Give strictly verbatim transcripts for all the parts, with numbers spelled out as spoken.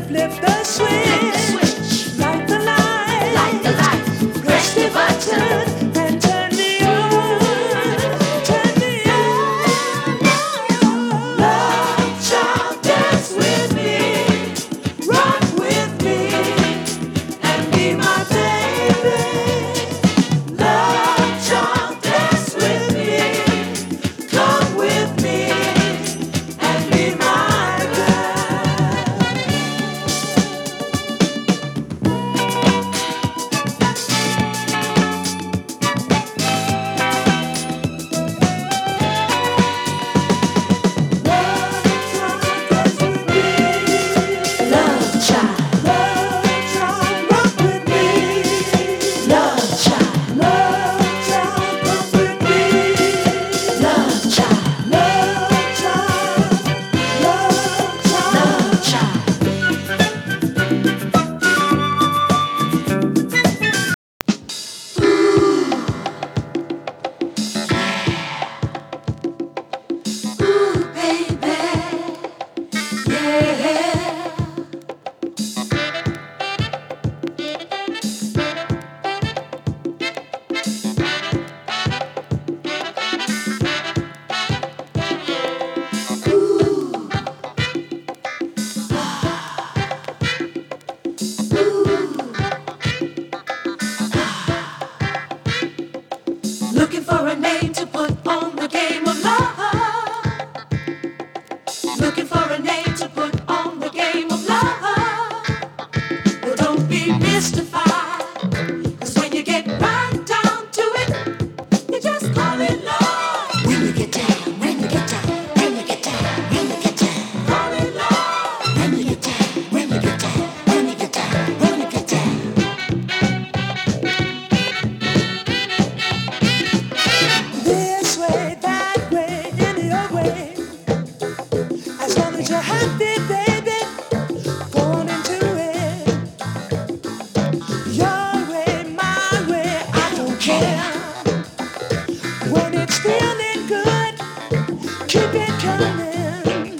flip the switch, light the light, Light the light, press the button, and turn me on, turn me on. Love child, dance with me, rock with me, and be my baby. Love child, dance with me, come with me, and be my girl. Love child, love child, rock with me. Love child, love child, rock with me. Love child, love child, love child, love child. Ooh, baby, yeah. Looking for a name to put on the game of love. Looking for a name to put on the game of love. Well, don't be mystified, 'cause when you get right down to it, you just call it love. When you get down, when you get down, when you get down, when you get down, call it love. When you get down, when you get down, when you get down, when you get down. This way, that way, any old way. As long as you're happy, baby, go on into it. Your way, my way, I don't care. When it's feeling good, keep it coming.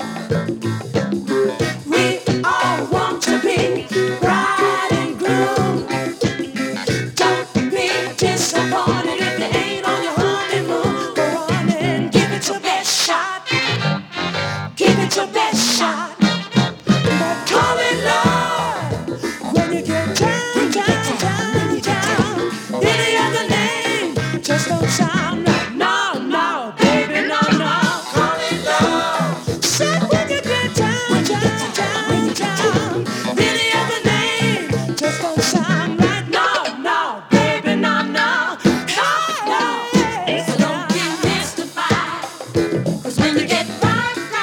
We all want to be bride and groom. Don't be disappointed if you ain't on your honeymoon. Go on and give it your best shot. Give it your best shot. But call it love when you get down, down, down, down. Any other name just don't sound right. No, no, baby, no, no. Call it love. Said when you get down, down, down, down. Any other name just don't sound